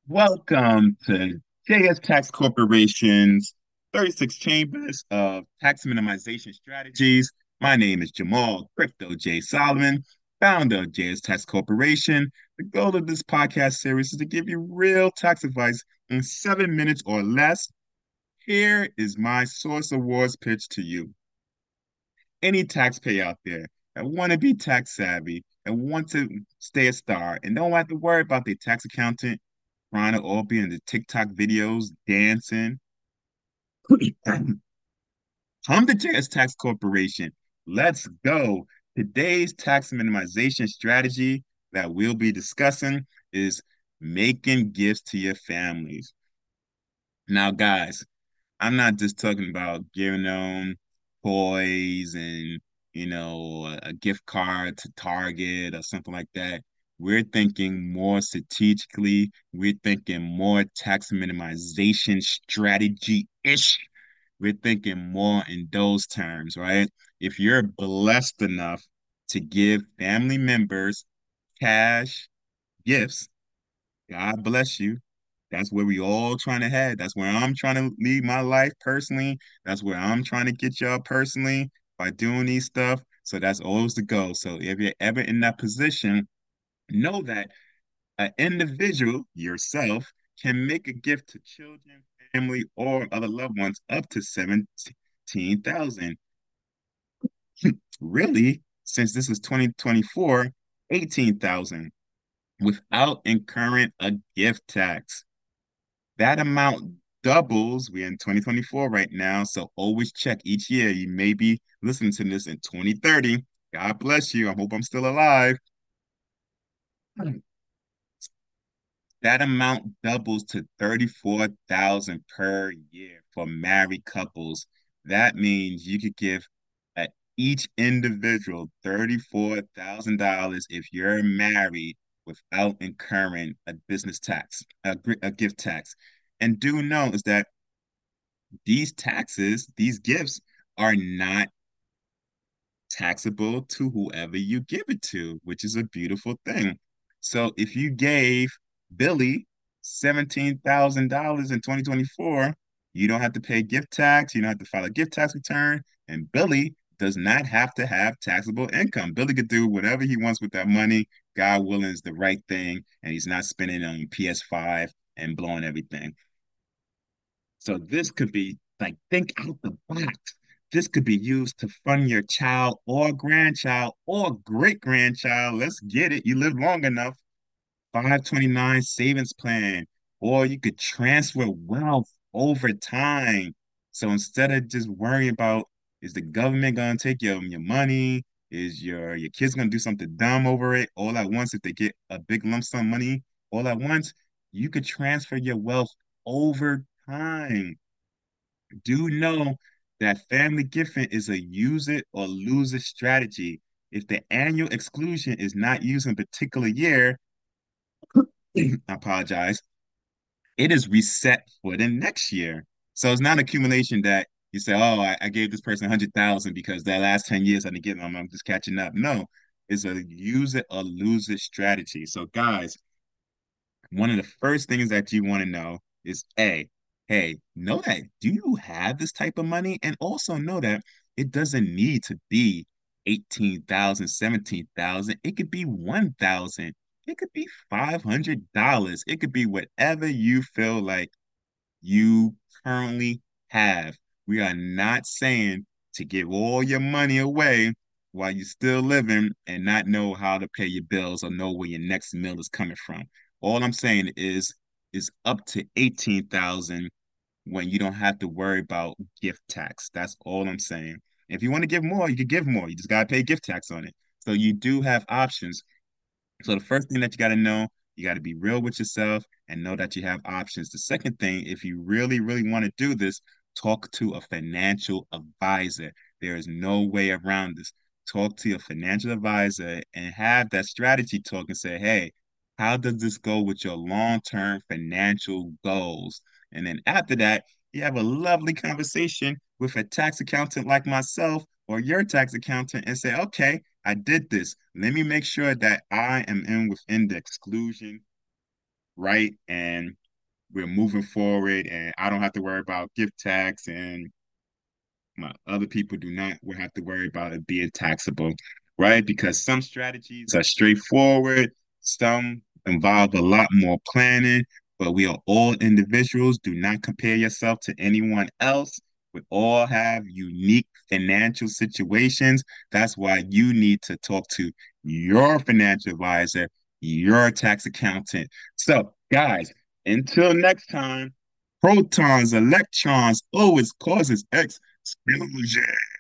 Welcome to JS Tax Corporation's 36 Chambers of Tax Minimization Strategies. My name is Jamal Crypto J. Solomon, founder of JS Tax Corporation. The goal of this podcast series is to give you real tax advice in 7 minutes or less. Here is my Source Awards pitch to you. Any taxpayer out there that want to be tax savvy and want to stay a star and don't have to worry about their tax accountant trying to all be in the TikTok videos dancing. Come to JS Tax Corporation. Let's go. Today's tax minimization strategy that we'll be discussing is making gifts to your families. Now, guys, I'm not just talking about giving them toys and, a gift card to Target or something like that. We're thinking more strategically. We're thinking more tax minimization strategy-ish. We're thinking more in those terms, right? If you're blessed enough to give family members cash gifts, God bless you. That's where we all trying to head. That's where I'm trying to lead my life personally. That's where I'm trying to get y'all personally by doing these stuff. So that's always the goal. So if you're ever in that position, know that an individual, yourself, can make a gift to children, family, or other loved ones up to 17,000. Really, since this is 2024, 18,000 without incurring a gift tax. That amount doubles. We're in 2024 right now, so always check each year. You may be listening to this in 2030. God bless you. I hope I'm still alive. That amount doubles to 34,000 per year for married couples. That means you could give each individual $34,000 if you're married without incurring a business tax, a gift tax. And do know is that these taxes, these gifts are not taxable to whoever you give it to, which is a beautiful thing. So if you gave Billy $17,000 in 2024, you don't have to pay gift tax, you don't have to file a gift tax return, and Billy does not have to have taxable income. Billy could do whatever he wants with that money. God willing is the right thing, and he's not spending on PS5 and blowing everything. So this could be like think out the box. This could be used to fund your child or grandchild or great grandchild. Let's get it. You live long enough. 529 savings plan. Or you could transfer wealth over time. So instead of just worrying about is the government gonna take your money? Is your kids gonna do something dumb over it all at once if they get a big lump sum money all at once? You could transfer your wealth over time. Do know that family gifting is a use it or lose it strategy. If the annual exclusion is not used in a particular year, I apologize, it is reset for the next year. So it's not an accumulation that you say, oh, I gave this person 100,000 because that last 10 years I didn't get them. I'm just catching up. No, it's a use it or lose it strategy. So, guys, one of the first things that you want to know is hey, know that do you have this type of money? And also know that it doesn't need to be 18,000, 17,000. It could be 1,000. It could be $500. It could be whatever you feel like you currently have. We are not saying to give all your money away while you're still living and not know how to pay your bills or know where your next meal is coming from. All I'm saying is up to 18,000 when you don't have to worry about gift tax. That's all I'm saying. If you want to give more, you can give more. You just gotta pay gift tax on it. So you do have options. So the first thing that you got to know, you got to be real with yourself and know that you have options. The second thing, if you really, really want to do this, talk to a financial advisor. There is no way around this. Talk to your financial advisor and have that strategy talk and say, hey, how does this go with your long-term financial goals? And then after that, you have a lovely conversation with a tax accountant like myself or your tax accountant and say, okay, I did this. Let me make sure that I am in within the exclusion right? And we're moving forward, and I don't have to worry about gift tax, and my other people do not will have to worry about it being taxable, right? Because some strategies are straightforward, some involve a lot more planning, but we are all individuals. Do not compare yourself to anyone else. We all have unique financial situations. That's why you need to talk to your financial advisor, your tax accountant. So, guys, until next time, protons, electrons always causes explosion.